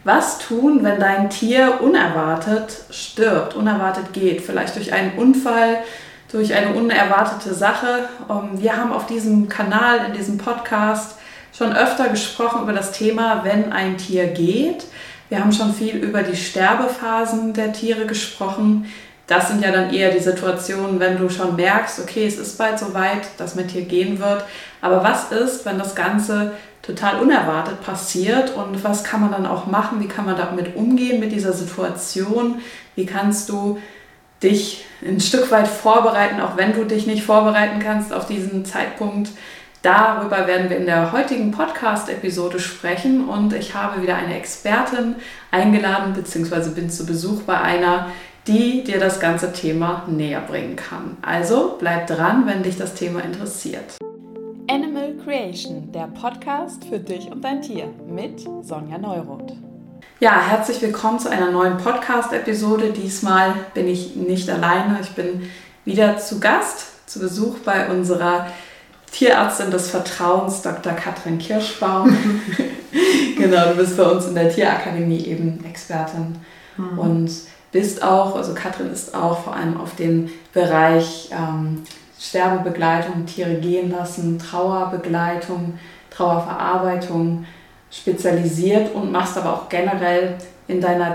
Was tun, wenn dein Tier unerwartet stirbt, unerwartet geht, vielleicht durch einen Unfall, durch eine unerwartete Sache? Wir haben auf diesem Kanal, in diesem Podcast schon öfter gesprochen über das Thema, wenn ein Tier geht. Wir haben schon viel über die Sterbephasen der Tiere gesprochen. Das sind ja dann eher die Situationen, wenn du schon merkst, okay, es ist bald soweit, dass mein Tier gehen wird. Aber was ist, wenn das Ganze total unerwartet passiert und was kann man dann auch machen? Wie kann man damit umgehen mit dieser Situation? Wie kannst du dich ein Stück weit vorbereiten, auch wenn du dich nicht vorbereiten kannst auf diesen Zeitpunkt? Darüber werden wir in der heutigen Podcast-Episode sprechen und ich habe wieder eine Expertin eingeladen, beziehungsweise bin zu Besuch bei einer, die dir das ganze Thema näher bringen kann. Also bleib dran, wenn dich das Thema interessiert. Animal Creation, der Podcast für dich und dein Tier mit Sonja Neuroth. Ja, herzlich willkommen zu einer neuen Podcast-Episode. Diesmal bin ich nicht alleine, ich bin wieder zu Gast, zu Besuch bei unserer Tierärztin des Vertrauens, Dr. Katrin Kirschbaum. Genau, du bist bei uns in der Tierakademie eben Expertin und bist auch, also Katrin ist auch vor allem auf den Bereich Sterbebegleitung, Tiere gehen lassen, Trauerbegleitung, Trauerverarbeitung spezialisiert und machst aber auch generell in deiner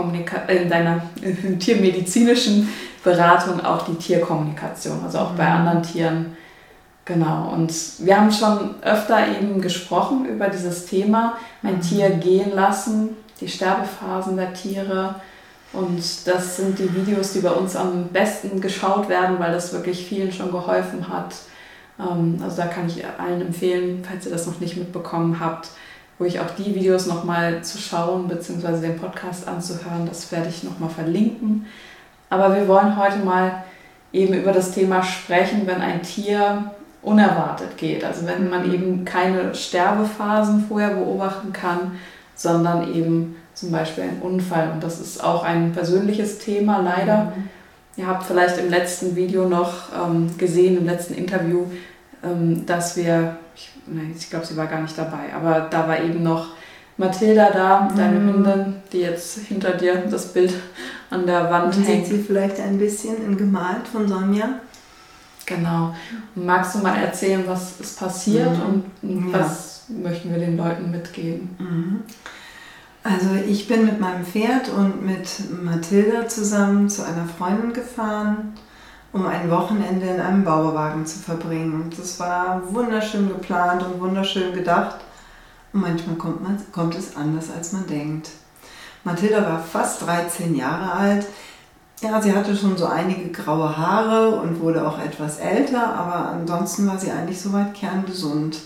tiermedizinischen Beratung auch die Tierkommunikation, also auch bei anderen Tieren. Genau, und wir haben schon öfter eben gesprochen über dieses Thema, ein Tier gehen lassen, die Sterbephasen der Tiere. Und das sind die Videos, die bei uns am besten geschaut werden, weil das wirklich vielen schon geholfen hat. Also da kann ich allen empfehlen, falls ihr das noch nicht mitbekommen habt, ruhig auch die Videos nochmal zu schauen, beziehungsweise den Podcast anzuhören. Das werde ich nochmal verlinken. Aber wir wollen heute mal eben über das Thema sprechen, wenn ein Tier unerwartet geht. Also wenn man eben keine Sterbephasen vorher beobachten kann, sondern eben zum Beispiel ein Unfall. Und das ist auch ein persönliches Thema, leider. Ihr habt vielleicht im letzten Video noch gesehen, im letzten Interview, dass wir, ich glaube, sie war gar nicht dabei, aber da war eben noch Mathilda da, deine Hündin, die jetzt hinter dir das Bild an der Wand hängt. Sieht sie vielleicht ein bisschen gemalt von Sonja? Genau. Magst du mal erzählen, was ist passiert und was möchten wir den Leuten mitgeben? Also ich bin mit meinem Pferd und mit Mathilda zusammen zu einer Freundin gefahren, um ein Wochenende in einem Bauwagen zu verbringen. Und das war wunderschön geplant und wunderschön gedacht. Und manchmal kommt es anders, als man denkt. Mathilda war fast 13 Jahre alt. Ja, sie hatte schon so einige graue Haare und wurde auch etwas älter, aber ansonsten war sie eigentlich soweit kerngesund.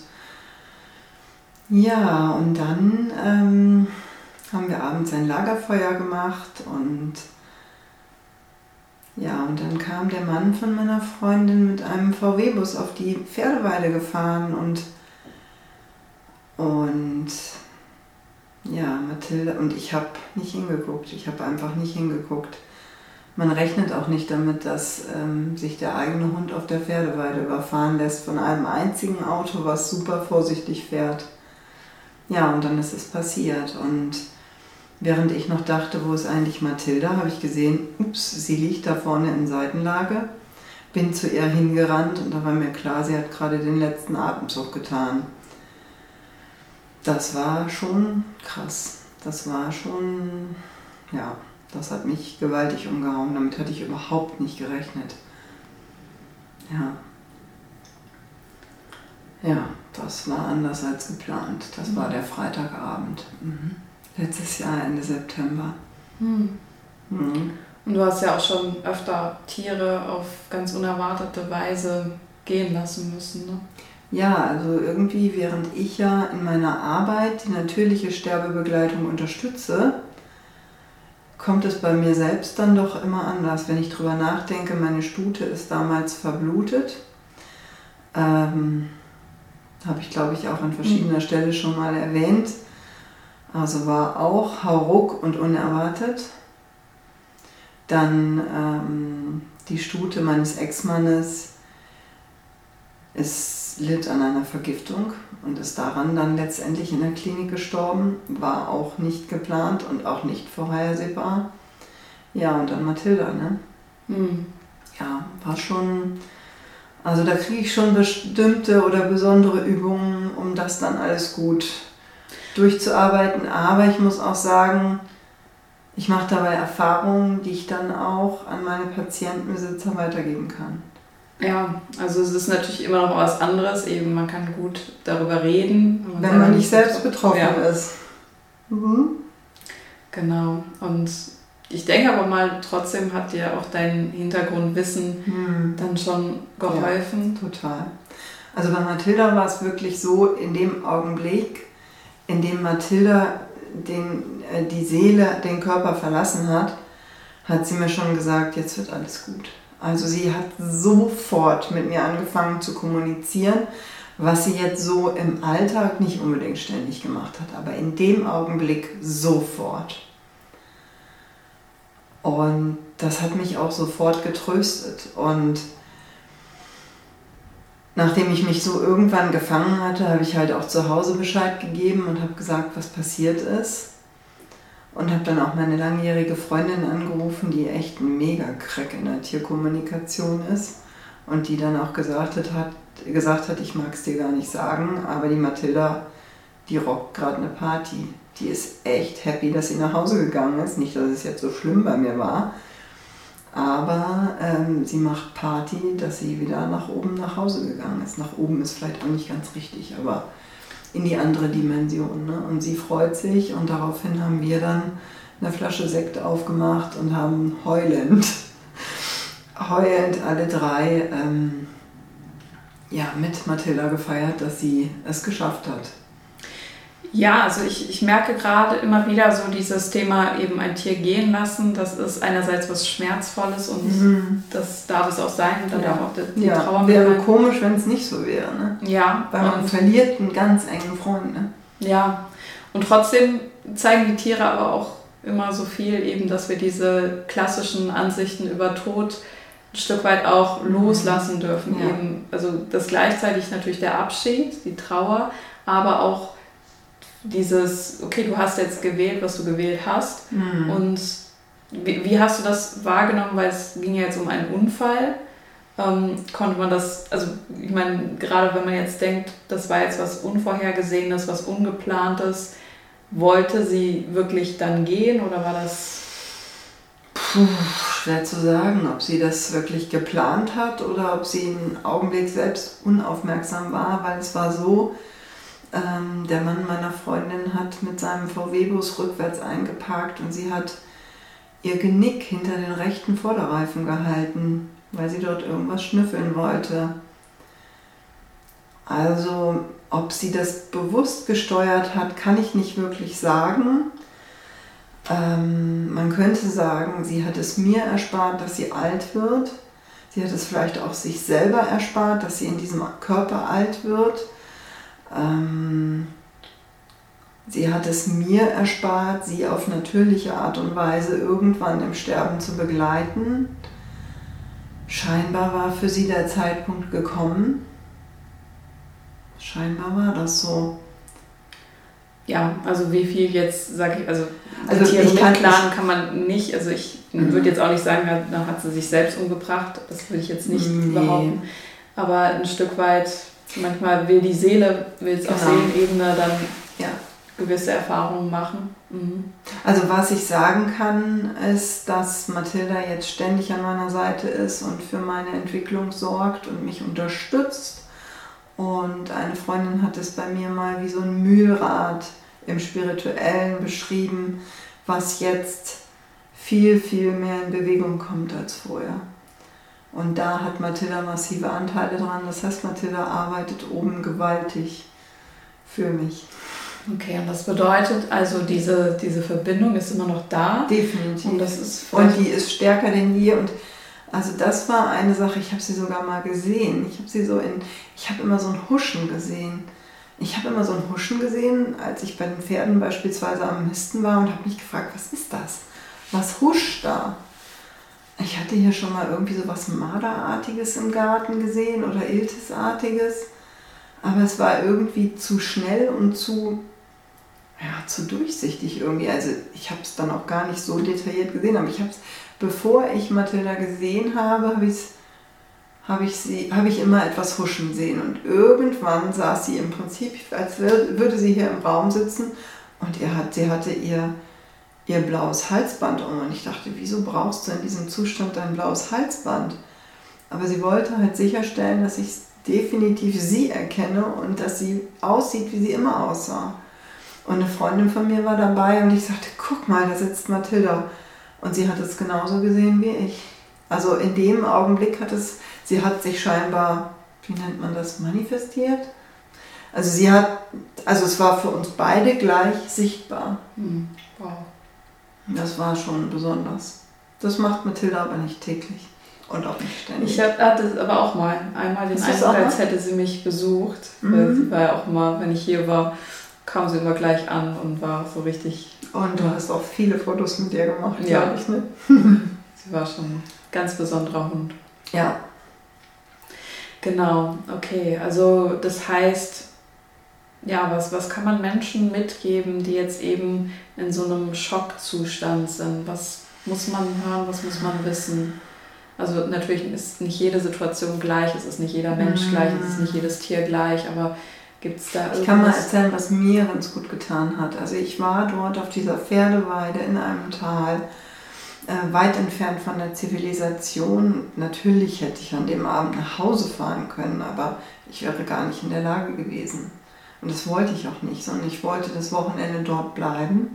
Ja, und dann haben wir abends ein Lagerfeuer gemacht und dann kam der Mann von meiner Freundin mit einem VW-Bus auf die Pferdeweide gefahren und Mathilda und ich habe nicht hingeguckt, ich habe einfach nicht hingeguckt. Man rechnet auch nicht damit, dass sich der eigene Hund auf der Pferdeweide überfahren lässt von einem einzigen Auto, was super vorsichtig fährt. Ja, und dann ist es passiert. Und während ich noch dachte, wo ist eigentlich Mathilda, habe ich gesehen, sie liegt da vorne in Seitenlage. Bin zu ihr hingerannt und da war mir klar, sie hat gerade den letzten Atemzug getan. Das war schon krass. Das war schon, das hat mich gewaltig umgehauen. Damit hatte ich überhaupt nicht gerechnet. Ja, das war anders als geplant. Das war der Freitagabend. Letztes Jahr, Ende September. Und du hast ja auch schon öfter Tiere auf ganz unerwartete Weise gehen lassen müssen, ne? Ja, also irgendwie, während ich ja in meiner Arbeit die natürliche Sterbebegleitung unterstütze, kommt es bei mir selbst dann doch immer anders. Wenn ich drüber nachdenke, meine Stute ist damals verblutet. Habe ich, glaube ich, auch an verschiedener Stelle schon mal erwähnt. Also war auch hauruck und unerwartet. Dann die Stute meines Ex-Mannes ist litt an einer Vergiftung und ist daran dann letztendlich in der Klinik gestorben. War auch nicht geplant und auch nicht vorhersehbar. Ja, und dann Mathilda, ne? Ja, war schon... Also da kriege ich schon bestimmte oder besondere Übungen, um das dann alles gut durchzuarbeiten. Aber ich muss auch sagen, ich mache dabei Erfahrungen, die ich dann auch an meine Patientenbesitzer weitergeben kann. Ja, also es ist natürlich immer noch was anderes. Eben, man kann gut darüber reden. Wenn man nicht selbst betroffen ist. Genau. Und ich denke aber mal, trotzdem hat dir auch dein Hintergrundwissen dann schon geholfen. Ja, total. Also bei Mathilda war es wirklich so, in dem Augenblick, in dem Mathilda die Seele den Körper verlassen hat, hat sie mir schon gesagt, jetzt wird alles gut. Also sie hat sofort mit mir angefangen zu kommunizieren, was sie jetzt so im Alltag nicht unbedingt ständig gemacht hat, aber in dem Augenblick sofort. Und das hat mich auch sofort getröstet. Und nachdem ich mich so irgendwann gefangen hatte, habe ich halt auch zu Hause Bescheid gegeben und habe gesagt, was passiert ist. Und habe dann auch meine langjährige Freundin angerufen, die echt ein Mega-Crack in der Tierkommunikation ist. Und die dann auch gesagt hat, ich mag es dir gar nicht sagen, aber die Mathilda, die rockt gerade eine Party. Die ist echt happy, dass sie nach Hause gegangen ist. Nicht, dass es jetzt so schlimm bei mir war, aber sie macht Party, dass sie wieder nach oben nach Hause gegangen ist. Nach oben ist vielleicht auch nicht ganz richtig, aber in die andere Dimension. Ne? Und sie freut sich und daraufhin haben wir dann eine Flasche Sekt aufgemacht und haben heulend alle drei mit Mathilda gefeiert, dass sie es geschafft hat. Ja, also ich merke gerade immer wieder so dieses Thema eben ein Tier gehen lassen, das ist einerseits was Schmerzvolles und das darf es auch sein, da darf auch die Trauer mit wäre komisch, wenn es nicht so wäre, ne? Ja. Weil man verliert einen ganz engen Freund, ne? Ja, und trotzdem zeigen die Tiere aber auch immer so viel eben, dass wir diese klassischen Ansichten über Tod ein Stück weit auch loslassen dürfen. Ja. Eben, also das gleichzeitig natürlich der Abschied, die Trauer, aber auch dieses, okay, du hast jetzt gewählt, was du gewählt hast. Und wie hast du das wahrgenommen, weil es ging ja jetzt um einen Unfall. Konnte man das, also ich meine, gerade wenn man jetzt denkt, das war jetzt was Unvorhergesehenes, was Ungeplantes, wollte sie wirklich dann gehen oder war das... Schwer zu sagen, ob sie das wirklich geplant hat oder ob sie einen Augenblick selbst unaufmerksam war, weil es war so, der Mann meiner Freundin hat mit seinem VW-Bus rückwärts eingeparkt und sie hat ihr Genick hinter den rechten Vorderreifen gehalten, weil sie dort irgendwas schnüffeln wollte. Also, ob sie das bewusst gesteuert hat, kann ich nicht wirklich sagen. Man könnte sagen, sie hat es mir erspart, dass sie alt wird. Sie hat es vielleicht auch sich selber erspart, dass sie in diesem Körper alt wird. Sie hat es mir erspart, sie auf natürliche Art und Weise irgendwann im Sterben zu begleiten. Scheinbar war für sie der Zeitpunkt gekommen. Scheinbar war das so. Ja, also wie viel jetzt, sage ich, also Tiere mitplanen kann man nicht, also ich würde jetzt auch nicht sagen, dann hat sie sich selbst umgebracht, das würde ich jetzt nicht behaupten, aber ein Stück weit, manchmal will die Seele, will es auf Seelenebene dann gewisse Erfahrungen machen. Also was ich sagen kann, ist, dass Mathilda jetzt ständig an meiner Seite ist und für meine Entwicklung sorgt und mich unterstützt. Und eine Freundin hat es bei mir mal wie so ein Mühlrad im Spirituellen beschrieben, was jetzt viel, viel mehr in Bewegung kommt als vorher. Und da hat Mathilda massive Anteile dran. Das heißt, Mathilda arbeitet oben gewaltig für mich. Okay, und das bedeutet also, diese Verbindung ist immer noch da. Definitiv. Und die ist stärker denn je. Und also das war eine Sache, ich habe sie sogar mal gesehen. Ich habe immer so ein Huschen gesehen. Als ich bei den Pferden beispielsweise am Misten war und habe mich gefragt, was ist das? Was huscht da? Ich hatte hier schon mal irgendwie so was Marderartiges im Garten gesehen oder Iltisartiges. Aber es war irgendwie zu schnell und zu durchsichtig irgendwie. Also ich habe es dann auch gar nicht so detailliert gesehen, aber bevor ich Mathilda gesehen habe, habe ich immer etwas huschen sehen. Und irgendwann saß sie im Prinzip, als würde sie hier im Raum sitzen und sie hatte ihr blaues Halsband um. Und ich dachte, wieso brauchst du in diesem Zustand dein blaues Halsband? Aber sie wollte halt sicherstellen, dass ich definitiv sie erkenne und dass sie aussieht, wie sie immer aussah. Und eine Freundin von mir war dabei und ich sagte, guck mal, da sitzt Mathilda. Und sie hat es genauso gesehen wie ich. Also in dem Augenblick sie hat sich scheinbar, wie nennt man das, manifestiert? Also es war für uns beide gleich sichtbar. Wow. Das war schon besonders. Das macht Mathilda aber nicht täglich und auch nicht ständig. Ich hatte aber auch einmal den Eindruck, als hätte sie mich besucht. Weil sie war ja auch immer, wenn ich hier war, kam sie immer gleich an und war so richtig... Und du hast auch viele Fotos mit ihr gemacht, ja. Glaube ich, ne? Sie war schon ein ganz besonderer Hund. Ja. Genau, okay. Also das heißt, ja, was kann man Menschen mitgeben, die jetzt eben in so einem Schockzustand sind? Was muss man hören, was muss man wissen? Also natürlich ist nicht jede Situation gleich, es ist nicht jeder Mensch gleich, es ist nicht jedes Tier gleich, aber gibt es da irgendwas? Ich kann mal erzählen, was mir ganz gut getan hat. Also ich war dort auf dieser Pferdeweide in einem Tal, weit entfernt von der Zivilisation. Natürlich hätte ich an dem Abend nach Hause fahren können, aber ich wäre gar nicht in der Lage gewesen. Und das wollte ich auch nicht, sondern ich wollte das Wochenende dort bleiben.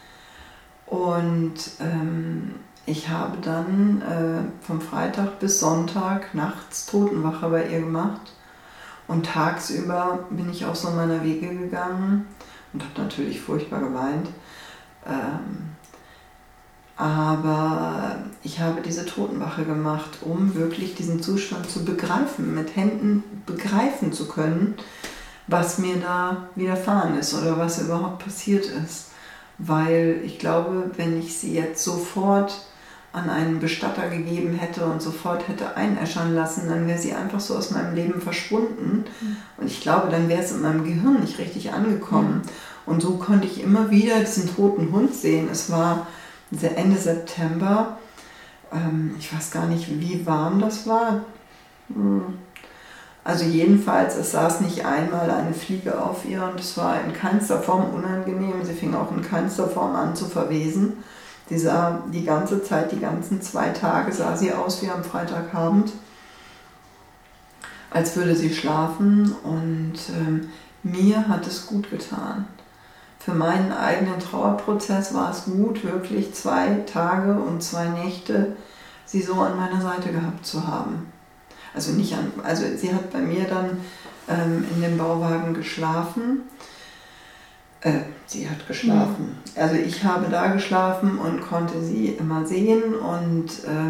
Und ich habe dann vom Freitag bis Sonntag nachts Totenwache bei ihr gemacht. Und tagsüber bin ich auch so meiner Wege gegangen und habe natürlich furchtbar geweint. Aber ich habe diese Totenwache gemacht, um wirklich diesen Zustand zu begreifen, mit Händen begreifen zu können, was mir da widerfahren ist oder was überhaupt passiert ist. Weil ich glaube, wenn ich sie jetzt sofort an einen Bestatter gegeben hätte und sofort hätte einäschern lassen, dann wäre sie einfach so aus meinem Leben verschwunden. Und ich glaube, dann wäre es in meinem Gehirn nicht richtig angekommen. Und so konnte ich immer wieder diesen toten Hund sehen. Es war Ende September. Ich weiß gar nicht, wie warm das war. Also jedenfalls, es saß nicht einmal eine Fliege auf ihr und es war in keinster Form unangenehm. Sie fing auch in keinster Form an zu verwesen. Sie sah die ganze Zeit, die ganzen 2 Tage sah sie aus wie am Freitagabend, als würde sie schlafen und mir hat es gut getan. Für meinen eigenen Trauerprozess war es gut, wirklich 2 Tage und 2 Nächte sie so an meiner Seite gehabt zu haben. Also sie hat bei mir dann in dem Bauwagen geschlafen. Sie hat geschlafen. Also ich habe da geschlafen und konnte sie immer sehen und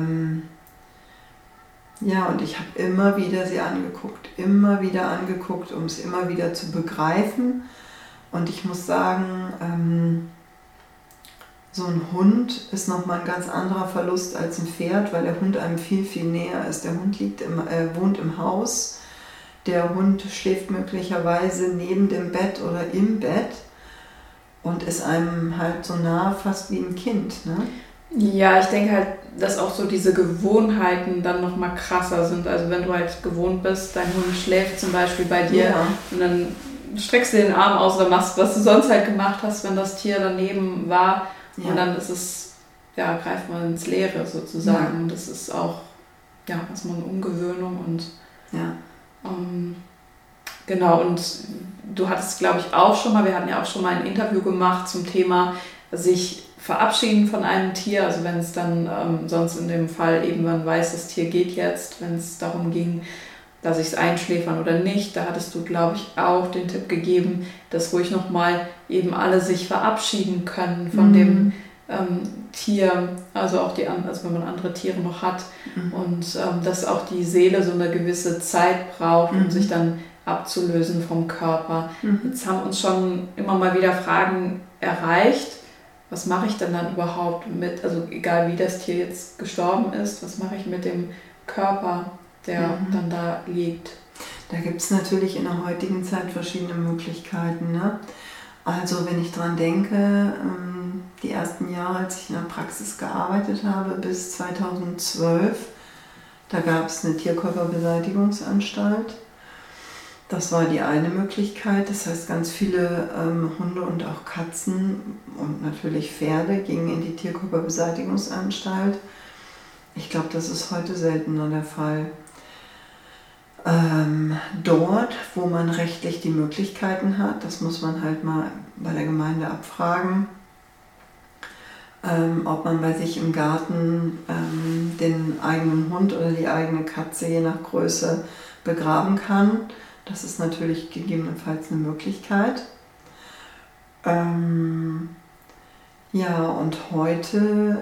und ich habe immer wieder sie angeguckt, um es immer wieder zu begreifen. Und ich muss sagen, so ein Hund ist nochmal ein ganz anderer Verlust als ein Pferd, weil der Hund einem viel, viel näher ist. Der Hund wohnt im Haus, der Hund schläft möglicherweise neben dem Bett oder im Bett. Und ist einem halt so nah, fast wie ein Kind, ne? Ja, ich denke halt, dass auch so diese Gewohnheiten dann nochmal krasser sind. Also wenn du halt gewohnt bist, dein Hund schläft zum Beispiel bei dir und dann streckst du den Arm aus oder machst, was du sonst halt gemacht hast, wenn das Tier daneben war. Und dann ist es, greift man ins Leere sozusagen. Und das ist auch, erstmal eine Umgewöhnung und genau, und du hattest, glaube ich, auch schon mal, wir hatten ja auch schon mal ein Interview gemacht zum Thema sich verabschieden von einem Tier, also wenn es dann sonst in dem Fall eben, man weiß, das Tier geht jetzt, wenn es darum ging, dass ich es einschläfern oder nicht, da hattest du, glaube ich, auch den Tipp gegeben, dass ruhig nochmal eben alle sich verabschieden können von dem Tier, also auch wenn man andere Tiere noch hat und dass auch die Seele so eine gewisse Zeit braucht, um sich dann abzulösen vom Körper. Jetzt haben uns schon immer mal wieder Fragen erreicht, was mache ich denn dann überhaupt mit, also egal wie das Tier jetzt gestorben ist, was mache ich mit dem Körper, der dann da liegt? Da gibt es natürlich in der heutigen Zeit verschiedene Möglichkeiten. Ne? Also wenn ich dran denke, die ersten Jahre, als ich in der Praxis gearbeitet habe, bis 2012, da gab es eine Tierkörperbeseitigungsanstalt. Das war die eine Möglichkeit. Das heißt, ganz viele Hunde und auch Katzen und natürlich Pferde gingen in die Tierkörperbeseitigungsanstalt. Ich glaube, das ist heute seltener der Fall. Dort, wo man rechtlich die Möglichkeiten hat, das muss man halt mal bei der Gemeinde abfragen, ob man bei sich im Garten den eigenen Hund oder die eigene Katze je nach Größe begraben kann. Das ist natürlich gegebenenfalls eine Möglichkeit. Ja, und heute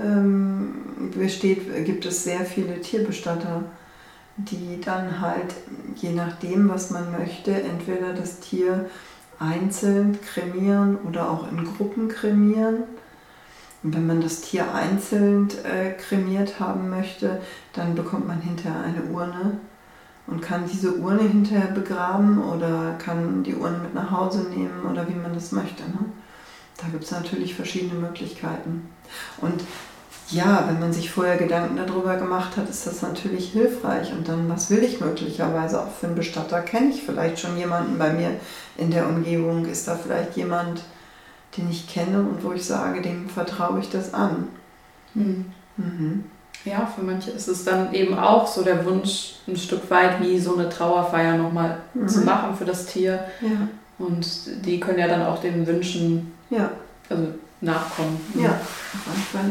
gibt es sehr viele Tierbestatter, die dann halt, je nachdem, was man möchte, entweder das Tier einzeln kremieren oder auch in Gruppen kremieren. Und wenn man das Tier einzeln kremiert haben möchte, dann bekommt man hinterher eine Urne und kann diese Urne hinterher begraben oder kann die Urne mit nach Hause nehmen oder wie man das möchte. Ne? Da gibt es natürlich verschiedene Möglichkeiten. Und ja, wenn man sich vorher Gedanken darüber gemacht hat, ist das natürlich hilfreich. Und dann, was will ich möglicherweise auch für einen Bestatter? Kenne ich vielleicht schon jemanden bei mir in der Umgebung? Ist da vielleicht jemand, den ich kenne und wo ich sage, dem vertraue ich das an? Mhm. Ja, für manche ist es dann eben auch so der Wunsch, ein Stück weit wie so eine Trauerfeier nochmal zu machen für das Tier. Ja. Und die können ja dann auch den Wünschen nachkommen. Ja, auf jeden Fall.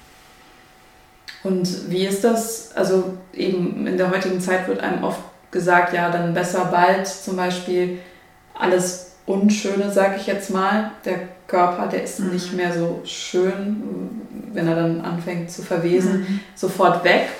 Und wie ist das? Also eben in der heutigen Zeit wird einem oft gesagt, ja, dann besser bald zum Beispiel alles Unschöne, sage ich jetzt mal. Der Körper, der ist nicht mehr so schön, wenn er dann anfängt zu verwesen, sofort weg.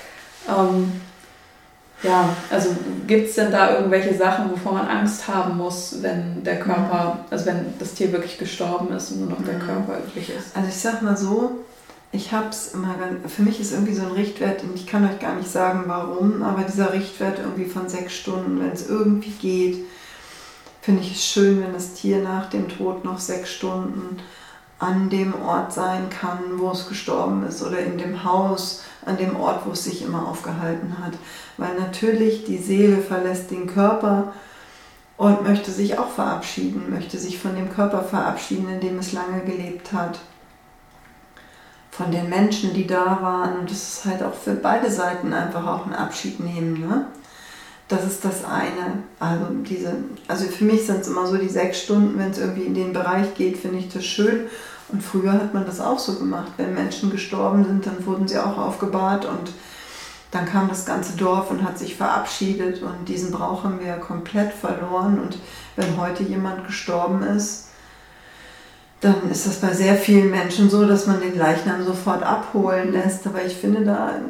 Ja, also gibt es denn da irgendwelche Sachen, wovor man Angst haben muss, wenn der Körper, also wenn das Tier wirklich gestorben ist und nur noch der Körper übrig ist? Also ich sag mal so, ich habe es immer, für mich ist irgendwie so ein Richtwert, und ich kann euch gar nicht sagen warum, aber dieser Richtwert irgendwie von 6 Stunden, wenn es irgendwie geht, finde ich es schön, wenn das Tier nach dem Tod noch 6 Stunden an dem Ort sein kann, wo es gestorben ist oder in dem Haus, an dem Ort, wo es sich immer aufgehalten hat. Weil natürlich die Seele verlässt den Körper und möchte sich auch verabschieden, möchte sich von dem Körper verabschieden, in dem es lange gelebt hat. Von den Menschen, die da waren. Und das ist halt auch für beide Seiten einfach auch ein Abschied nehmen. Ne? Das ist das eine. Also für mich sind es immer so die 6 Stunden, wenn es irgendwie in den Bereich geht, finde ich das schön. Und früher hat man das auch so gemacht. Wenn Menschen gestorben sind, dann wurden sie auch aufgebahrt und dann kam das ganze Dorf und hat sich verabschiedet. Und diesen Brauch haben wir ja komplett verloren. Und wenn heute jemand gestorben ist, dann ist das bei sehr vielen Menschen so, dass man den Leichnam sofort abholen lässt. Aber ich finde,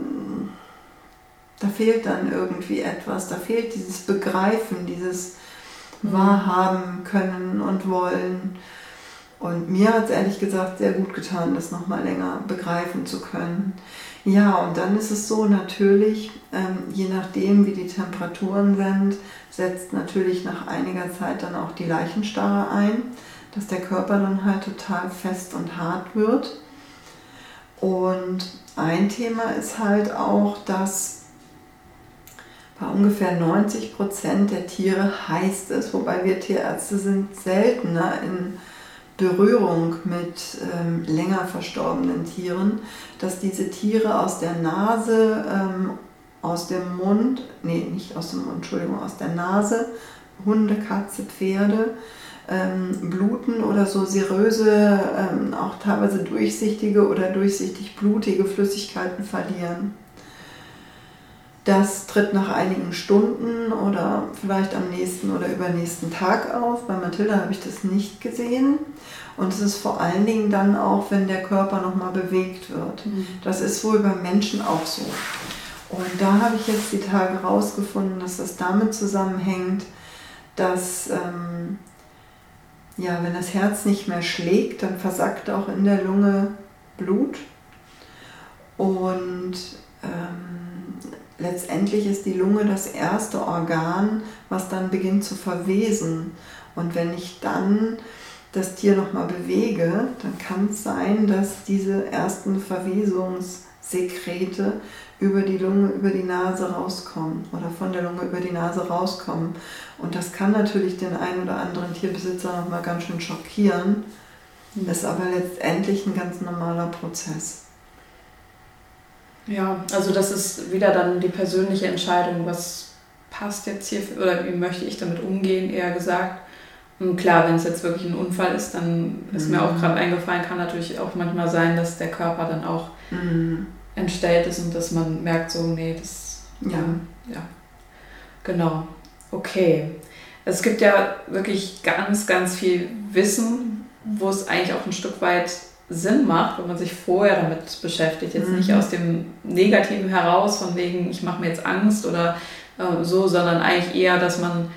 da fehlt dann irgendwie etwas. Da fehlt dieses Begreifen, dieses Wahrhaben können und wollen. Und mir hat es ehrlich gesagt sehr gut getan, das nochmal länger begreifen zu können. Ja, und dann ist es so natürlich, je nachdem wie die Temperaturen sind, setzt natürlich nach einiger Zeit dann auch die Leichenstarre ein, dass der Körper dann halt total fest und hart wird. Und ein Thema ist halt auch, dass bei ungefähr 90% der Tiere heißt es, wobei wir Tierärzte sind seltener in Berührung mit länger verstorbenen Tieren, dass diese Tiere aus der Nase, aus dem Mund, aus der Nase, Hunde, Katze, Pferde, bluten oder so seröse, auch teilweise durchsichtige oder durchsichtig blutige Flüssigkeiten verlieren. Das tritt nach einigen Stunden oder vielleicht am nächsten oder übernächsten Tag auf. Bei Mathilda habe ich das nicht gesehen. Und es ist vor allen Dingen dann auch, wenn der Körper nochmal bewegt wird. Das ist wohl beim Menschen auch so. Und da habe ich jetzt die Tage rausgefunden, dass das damit zusammenhängt, dass wenn das Herz nicht mehr schlägt, dann versackt auch in der Lunge Blut. Und letztendlich ist die Lunge das erste Organ, was dann beginnt zu verwesen. Und wenn ich dann das Tier nochmal bewege, dann kann es sein, dass diese ersten Verwesungssekrete über die Lunge, über die Nase rauskommen oder von der Lunge über die Nase rauskommen. Und das kann natürlich den einen oder anderen Tierbesitzer nochmal ganz schön schockieren, ist aber letztendlich ein ganz normaler Prozess. Ja, also das ist wieder dann die persönliche Entscheidung, was passt jetzt hier oder wie möchte ich damit umgehen, eher gesagt. Und klar, wenn es jetzt wirklich ein Unfall ist, dann ist mir auch gerade eingefallen, kann natürlich auch manchmal sein, dass der Körper dann auch entstellt ist und dass man merkt so, nee, das... Ja, genau. Okay. Es gibt ja wirklich ganz, ganz viel Wissen, wo es eigentlich auch ein Stück weit Sinn macht, wenn man sich vorher damit beschäftigt. Jetzt nicht aus dem Negativen heraus, von wegen, ich mache mir jetzt Angst oder so, sondern eigentlich eher, dass man,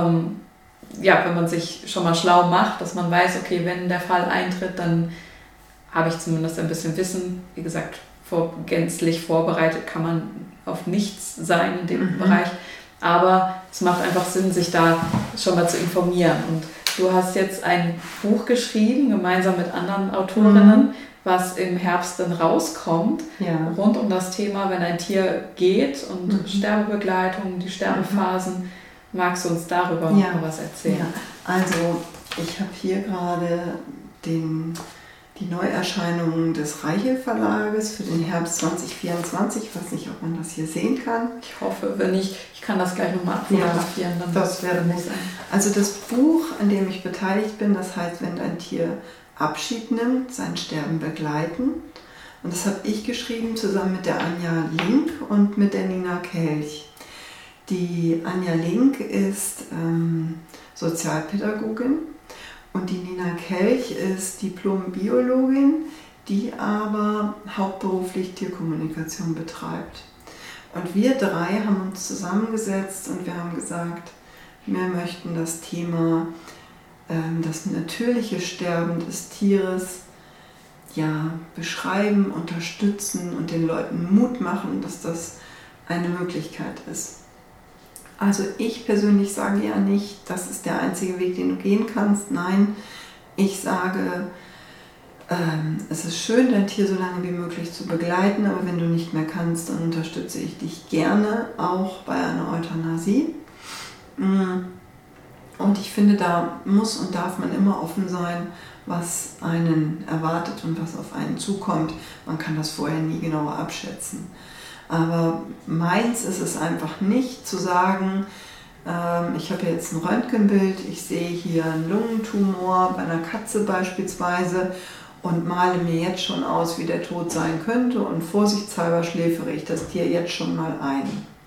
wenn man sich schon mal schlau macht, dass man weiß, okay, wenn der Fall eintritt, dann habe ich zumindest ein bisschen Wissen. Wie gesagt, gänzlich vorbereitet kann man auf nichts sein in dem Bereich. Aber es macht einfach Sinn, sich da schon mal zu informieren. Und du hast jetzt ein Buch geschrieben, gemeinsam mit anderen Autorinnen, was im Herbst dann rauskommt, rund um das Thema, wenn ein Tier geht und Sterbebegleitung, die Sterbephasen. Magst du uns darüber noch was erzählen? Ja. Also ich habe hier gerade die Neuerscheinungen des Reichel Verlages für den Herbst 2024. Ich weiß nicht, ob man das hier sehen kann. Ich hoffe, wenn nicht, ich kann das gleich nochmal fotografieren. Ja, das wäre gut. Also das Buch, an dem ich beteiligt bin, das heißt, wenn ein Tier Abschied nimmt, sein Sterben begleiten. Und das habe ich geschrieben zusammen mit der Anja Link und mit der Nina Kelch. Die Anja Link ist Sozialpädagogin und die Nina Kelch ist Diplom-Biologin, die aber hauptberuflich Tierkommunikation betreibt. Und wir drei haben uns zusammengesetzt und wir haben gesagt, wir möchten das Thema, das natürliche Sterben des Tieres, beschreiben, unterstützen und den Leuten Mut machen, dass das eine Möglichkeit ist. Also ich persönlich sage ja nicht, das ist der einzige Weg, den du gehen kannst. Nein, ich sage, es ist schön, dein Tier so lange wie möglich zu begleiten, aber wenn du nicht mehr kannst, dann unterstütze ich dich gerne, auch bei einer Euthanasie. Und ich finde, da muss und darf man immer offen sein, was einen erwartet und was auf einen zukommt. Man kann das vorher nie genauer abschätzen. Aber meins ist es einfach nicht zu sagen, ich habe jetzt ein Röntgenbild, ich sehe hier einen Lungentumor bei einer Katze beispielsweise und male mir jetzt schon aus, wie der Tod sein könnte und vorsichtshalber schläfere ich das Tier jetzt schon mal ein.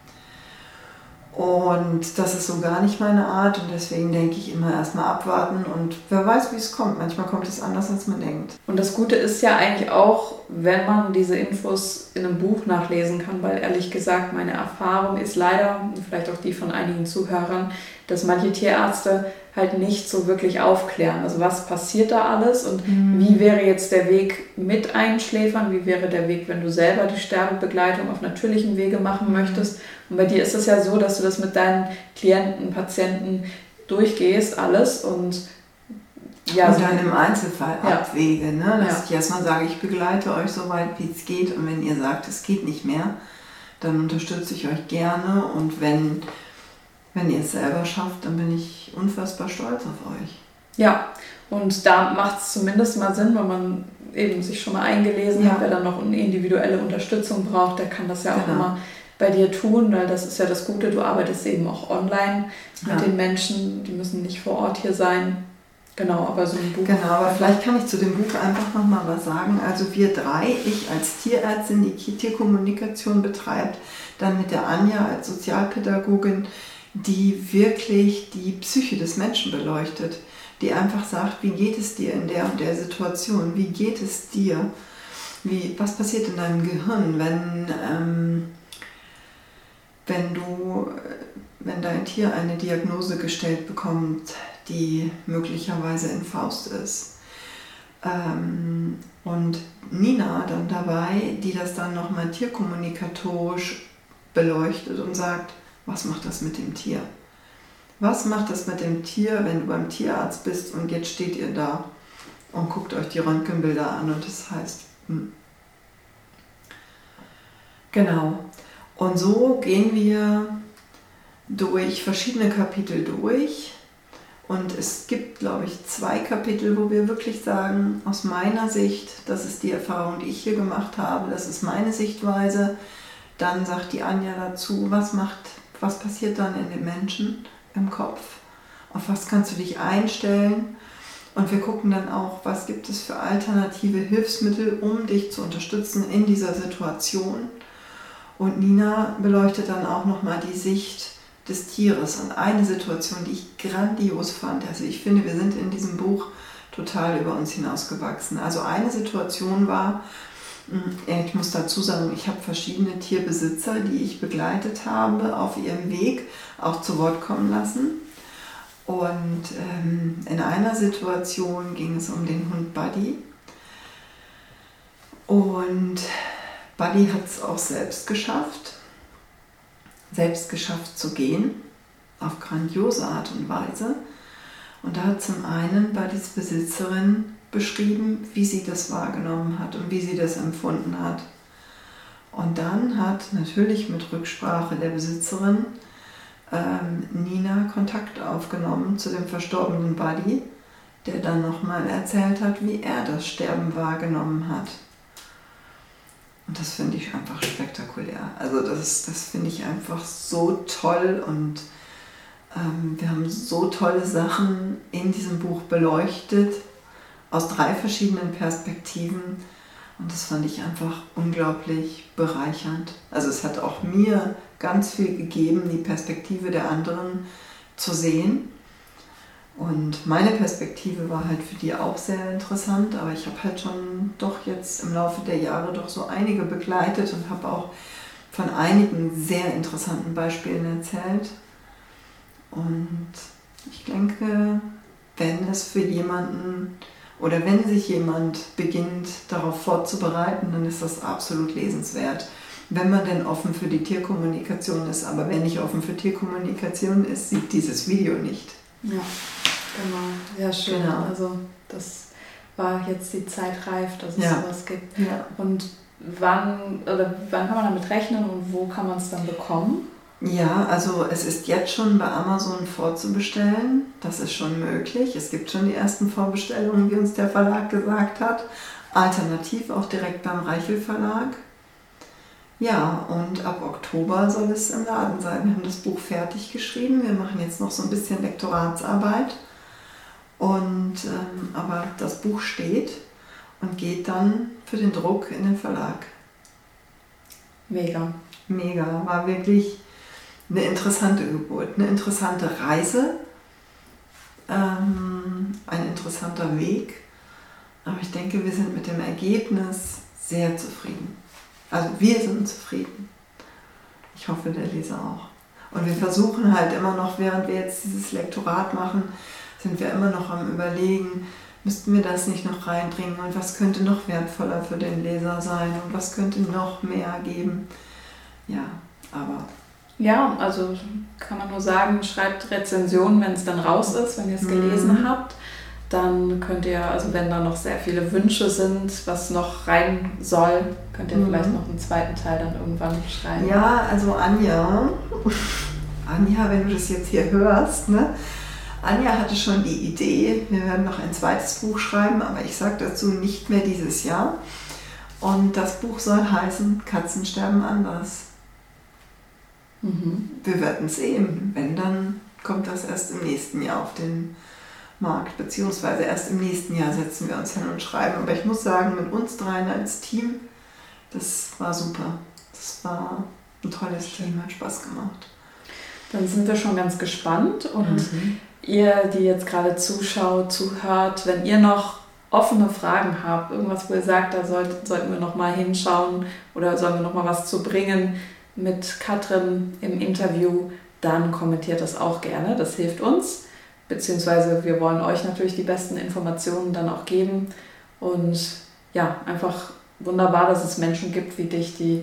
Und das ist so gar nicht meine Art und deswegen denke ich immer erstmal abwarten und wer weiß, wie es kommt. Manchmal kommt es anders, als man denkt. Und das Gute ist ja eigentlich auch, wenn man diese Infos in einem Buch nachlesen kann, weil ehrlich gesagt meine Erfahrung ist leider, vielleicht auch die von einigen Zuhörern, dass manche Tierärzte halt nicht so wirklich aufklären. Also was passiert da alles und wie wäre jetzt der Weg mit Einschläfern, wie wäre der Weg, wenn du selber die Sterbebegleitung auf natürlichem Wege machen möchtest. Und bei dir ist es ja so, dass du das mit deinen Klienten, Patienten durchgehst, alles und dann im Einzelfall abwäge, ne? Dass ich erstmal sage, ich begleite euch so weit, wie es geht und wenn ihr sagt, es geht nicht mehr, dann unterstütze ich euch gerne und wenn ihr es selber schafft, dann bin ich unfassbar stolz auf euch. Ja, und da macht es zumindest mal Sinn, wenn man eben sich schon mal eingelesen hat, wer dann noch eine individuelle Unterstützung braucht, der kann das ja auch immer bei dir tun, weil das ist ja das Gute, du arbeitest eben auch online mit den Menschen, die müssen nicht vor Ort hier sein. Genau, aber so ein Buch. Genau, aber vielleicht kann ich zu dem Buch einfach nochmal was sagen. Also wir drei, ich als Tierärztin, die Tierkommunikation betreibt, dann mit der Anja als Sozialpädagogin, die wirklich die Psyche des Menschen beleuchtet, die einfach sagt, wie geht es dir in der und der Situation, wie geht es dir, was passiert in deinem Gehirn, wenn dein Tier eine Diagnose gestellt bekommt, die möglicherweise in Faust ist. Und Nina dann dabei, die das dann nochmal tierkommunikatorisch beleuchtet und sagt, was macht das mit dem Tier? Was macht das mit dem Tier, wenn du beim Tierarzt bist und jetzt steht ihr da und guckt euch die Röntgenbilder an und das heißt, Genau. Und so gehen wir durch verschiedene Kapitel durch. Und es gibt, glaube ich, 2 Kapitel, wo wir wirklich sagen, aus meiner Sicht, das ist die Erfahrung, die ich hier gemacht habe, das ist meine Sichtweise. Dann sagt die Anja dazu, was passiert dann in den Menschen im Kopf? Auf was kannst du dich einstellen? Und wir gucken dann auch, was gibt es für alternative Hilfsmittel, um dich zu unterstützen in dieser Situation. Und Nina beleuchtet dann auch nochmal die Sicht des Tieres und eine Situation, die ich grandios fand. Also ich finde, wir sind in diesem Buch total über uns hinausgewachsen. Also eine Situation war, ich muss dazu sagen, ich habe verschiedene Tierbesitzer, die ich begleitet habe, auf ihrem Weg auch zu Wort kommen lassen. Und in einer Situation ging es um den Hund Buddy. Und Buddy hat es auch selbst geschafft zu gehen, auf grandiose Art und Weise. Und da hat zum einen Buddys Besitzerin beschrieben, wie sie das wahrgenommen hat und wie sie das empfunden hat. Und dann hat natürlich mit Rücksprache der Besitzerin Nina Kontakt aufgenommen zu dem verstorbenen Buddy, der dann nochmal erzählt hat, wie er das Sterben wahrgenommen hat. Und das finde ich einfach spektakulär. Also das finde ich einfach so toll und wir haben so tolle Sachen in diesem Buch beleuchtet, aus 3 verschiedenen Perspektiven und das fand ich einfach unglaublich bereichernd. Also es hat auch mir ganz viel gegeben, die Perspektive der anderen zu sehen. Und meine Perspektive war halt für die auch sehr interessant, aber ich habe halt schon doch jetzt im Laufe der Jahre doch so einige begleitet und habe auch von einigen sehr interessanten Beispielen erzählt. Und ich denke, wenn es für jemanden oder wenn sich jemand beginnt, darauf vorzubereiten, dann ist das absolut lesenswert. Wenn man denn offen für die Tierkommunikation ist, aber wer nicht offen für Tierkommunikation ist, sieht dieses Video nicht. Ja. Genau, ja schön. Genau. Also das war jetzt die Zeit reif, dass es sowas gibt. Ja. Und wann kann man damit rechnen und wo kann man es dann bekommen? Ja, also es ist jetzt schon bei Amazon vorzubestellen. Das ist schon möglich. Es gibt schon die ersten Vorbestellungen, wie uns der Verlag gesagt hat. Alternativ auch direkt beim Reichel Verlag. Ja, und ab Oktober soll es im Laden sein. Wir haben das Buch fertig geschrieben. Wir machen jetzt noch so ein bisschen Lektoratsarbeit. Aber das Buch steht und geht dann für den Druck in den Verlag. Mega. Mega. War wirklich eine interessante Geburt, eine interessante Reise, ein interessanter Weg. Aber ich denke, wir sind mit dem Ergebnis sehr zufrieden. Also wir sind zufrieden. Ich hoffe, der Leser auch. Und wir versuchen halt immer noch, während wir jetzt dieses Lektorat machen, sind wir immer noch am Überlegen, müssten wir das nicht noch reinbringen und was könnte noch wertvoller für den Leser sein und was könnte noch mehr geben. Ja, aber... Ja, also kann man nur sagen, schreibt Rezensionen, wenn es dann raus ist, wenn ihr es gelesen habt. Dann könnt ihr, also wenn da noch sehr viele Wünsche sind, was noch rein soll, könnt ihr vielleicht noch einen zweiten Teil dann irgendwann schreiben. Ja, also Anja, wenn du das jetzt hier hörst, ne? Anja hatte schon die Idee, wir werden noch ein zweites Buch schreiben, aber ich sage dazu nicht mehr dieses Jahr. Und das Buch soll heißen Katzen sterben anders. Wir werden sehen. Wenn, dann kommt das erst im nächsten Jahr auf den Markt, beziehungsweise erst im nächsten Jahr setzen wir uns hin und schreiben. Aber ich muss sagen, mit uns dreien als Team, das war super. Das war ein tolles Team, hat Spaß gemacht. Dann sind wir schon ganz gespannt und ihr, die jetzt gerade zuschaut, zuhört, wenn ihr noch offene Fragen habt, irgendwas, wo ihr sagt, da sollten wir noch mal hinschauen oder sollen wir noch mal was zu bringen mit Katrin im Interview, dann kommentiert das auch gerne, das hilft uns, beziehungsweise wir wollen euch natürlich die besten Informationen dann auch geben und ja, einfach wunderbar, dass es Menschen gibt wie dich, die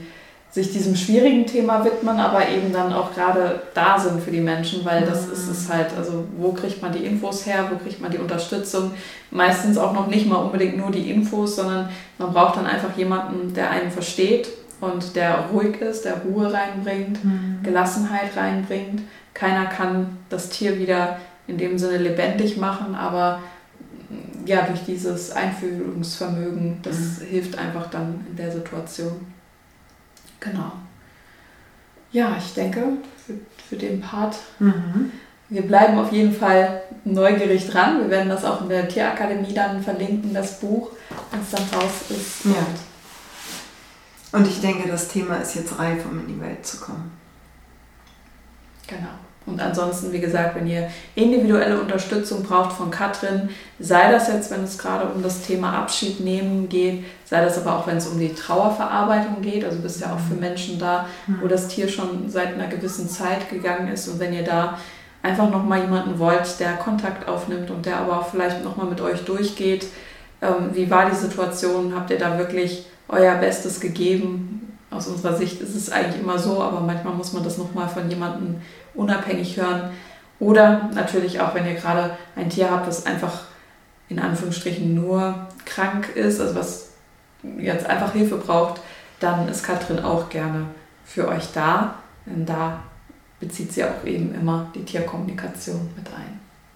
sich diesem schwierigen Thema widmen, aber eben dann auch gerade da sind für die Menschen, weil das ist es halt, also wo kriegt man die Infos her, wo kriegt man die Unterstützung? Meistens auch noch nicht mal unbedingt nur die Infos, sondern man braucht dann einfach jemanden, der einen versteht und der ruhig ist, der Ruhe reinbringt, Gelassenheit reinbringt. Keiner kann das Tier wieder in dem Sinne lebendig machen, aber ja, durch dieses Einfühlungsvermögen, das hilft einfach dann in der Situation. Genau. Ja, ich denke, für den Part, wir bleiben auf jeden Fall neugierig dran. Wir werden das auch in der Tierakademie dann verlinken, das Buch, wenn es dann raus ist. Ja. Und ich denke, das Thema ist jetzt reif, um in die Welt zu kommen. Genau. Und ansonsten, wie gesagt, wenn ihr individuelle Unterstützung braucht von Katrin, sei das jetzt, wenn es gerade um das Thema Abschied nehmen geht, sei das aber auch, wenn es um die Trauerverarbeitung geht. Also du bist ja auch für Menschen da, wo das Tier schon seit einer gewissen Zeit gegangen ist. Und wenn ihr da einfach nochmal jemanden wollt, der Kontakt aufnimmt und der aber auch vielleicht nochmal mit euch durchgeht, wie war die Situation, habt ihr da wirklich euer Bestes gegeben? Aus unserer Sicht ist es eigentlich immer so, aber manchmal muss man das nochmal von jemandem unabhängig hören. Oder natürlich auch, wenn ihr gerade ein Tier habt, das einfach in Anführungsstrichen nur krank ist, also was jetzt einfach Hilfe braucht, dann ist Katrin auch gerne für euch da. Denn da bezieht sie auch eben immer die Tierkommunikation mit ein.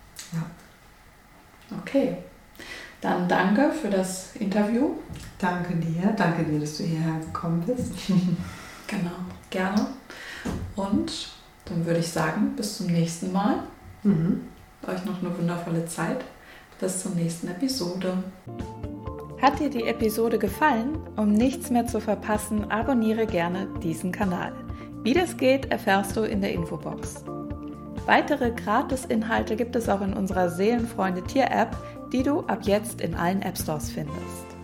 Ja. Okay, dann danke für das Interview. Danke dir, dass du hierher gekommen bist. Genau, gerne. Und dann würde ich sagen, bis zum nächsten Mal. Euch noch eine wundervolle Zeit. Bis zur nächsten Episode. Hat dir die Episode gefallen? Um nichts mehr zu verpassen, abonniere gerne diesen Kanal. Wie das geht, erfährst du in der Infobox. Weitere Gratis-Inhalte gibt es auch in unserer Seelenfreunde Tier-App, die du ab jetzt in allen App-Stores findest.